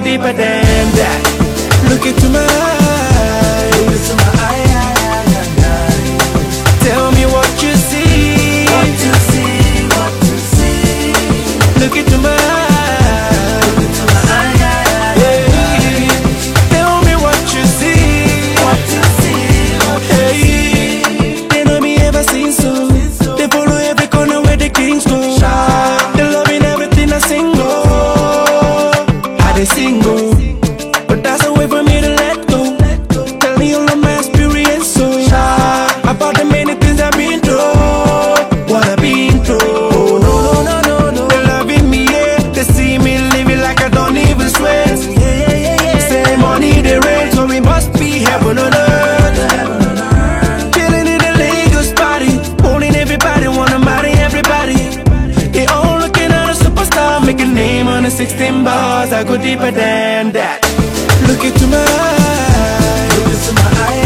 deeper than that. Look into my eyes. Look into my eye. Tell me what you see. What to see, what to see. Look into my eyes. Look into my eye. Hey, tell me what you see. What to see, what to see. Hey, they know me ever seen so. They follow every corner where the kings go. They loving everything I sing go. How they sing go. But that's a way for me to let go. Tell me all of my experience so. About the many things I've been through. What I've been through. No. They loving me, yeah. They see me living like I don't even sweat. Say money they rain, so we must be heaven on earth. Chilling in the Lagos party, holding everybody, wanna marry everybody. They all looking at a superstar, make a name on the 16 bars. I go deeper than that. Look into my eyes. Look into my eye.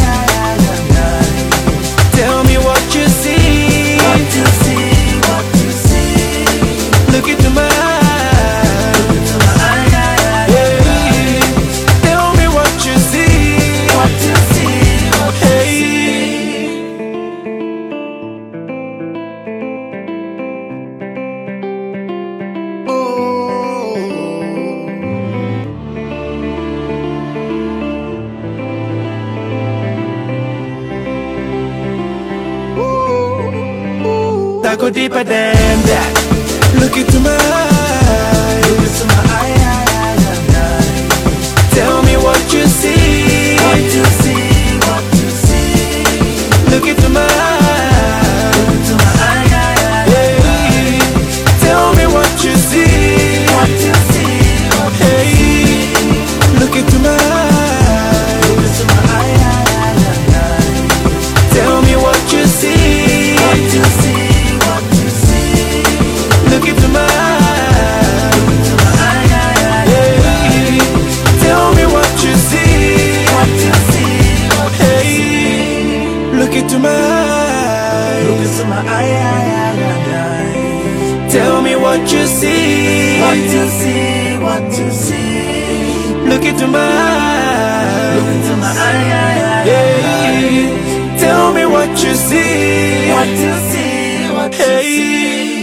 Tell me what you see. What to see, what to see. Look into my eyes. Look into my eye. Hey, tell me what you see. What to see, what to Hey. I go deeper than that. Look into my eyes. Look into my eye. Tell me what you see. What to see, what to see. Look into my eyes. Look into my eye. Hey, tell me what you see. What to see, what to Hey, see. look into my eyes. Look into my eye. Tell me what you see. What to see, what to see. Look into my eyes. Look into my eye. Hey, tell me what you see. What to see, what to Hey, see. look into my eyes. Look into my eye. Tell me what you see. What to see, what to see. Look into my eyes. Look into my eye. Hey, tell me what you see. What to see, what to see. Hey.